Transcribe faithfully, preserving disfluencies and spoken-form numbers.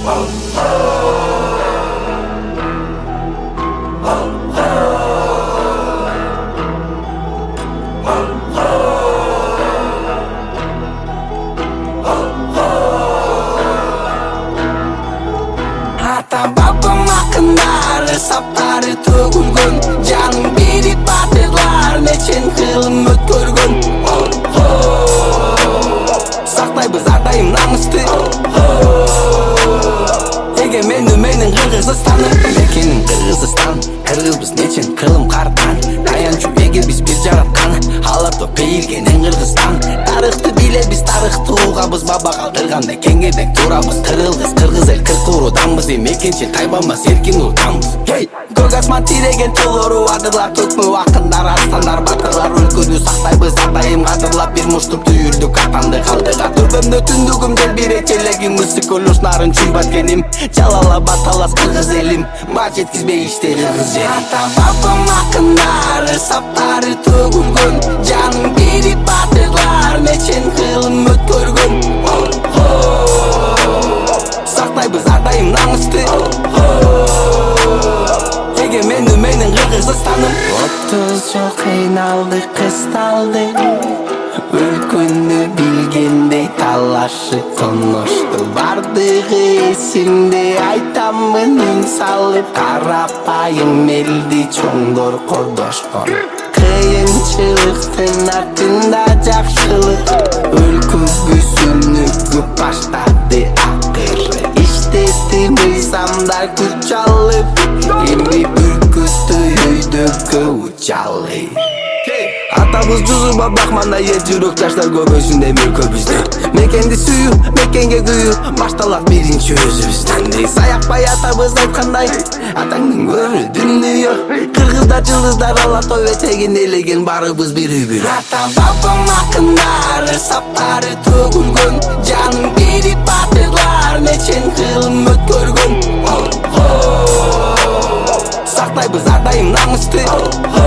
Ата бабам акындары саптары төгүлгөн, жанын берип батырлар нечен кылым өткөргөн. Сактайбыз ар дайым намысты, эгемендүү менин Кыргызстаным. Мекеним Кыргызстан, кыргызбыз нечен кылым карткан, таянчу эге биз бир жараткан, аларда пейилгенен Кыргызстан. Тарыхты билебиз, тарыхты угабыз, баба калтыргандай кеңгедек турабыз. Кыргыз, кыргыз эл кырк урууданбыз, мекенчил тайбанбас эркин улутанбыз. Көк асман тиреген толору адырлар, төкмө акындар, астандар, батырлар өлкөнү сактайбыз ар дайым кадырлап. Бир муштук түйүлдүк атанды калдыга, төрбөмдө түндүгүм жер бирек элегим, ысык көлөш нарын чүй баткеним, жалала баталас кыргыз элим, баа жеткизбей иште кыргыз жери. Ата бабам акындары саптары төгүлгөн, жанын берип батырлар нечен кылым өткөргөн. Сактайбыз ар дайым намысты, эгемендүү менин Кыргызстаным. Отуз жыл кыйналдык, кысталдык, өлкөнү билгендей талашып тоношту. Бардыгы эсимде, айтамын үн салып, карапайым элди чоңдор кордошкон. Кыйынчылыктын артында жакшылык, өлкөбүзүнүгү баштады акыры. Иштеди мыйзамдар күч алып, эми бүркүттү өйдөгө учалы. Атабыз жузуп абдакманда эл жүрөк жаштар көбөйсүн деп өлкөбүздө. Мекенди сүйүү, мекенге күйүү башталат биринчи өзүбүздөн. Саякбай атабыз айткандай, атаңдын көрү дүнүйө, кыргыздар жылдыздар ала той этегин элеген, баарыбыз бир үй-бүлө. Ата бабам акындары саптары төгүлгөн, жанын берип батырлар нечен кылым өткөргөн. Сактайбыз ар дайым намысты,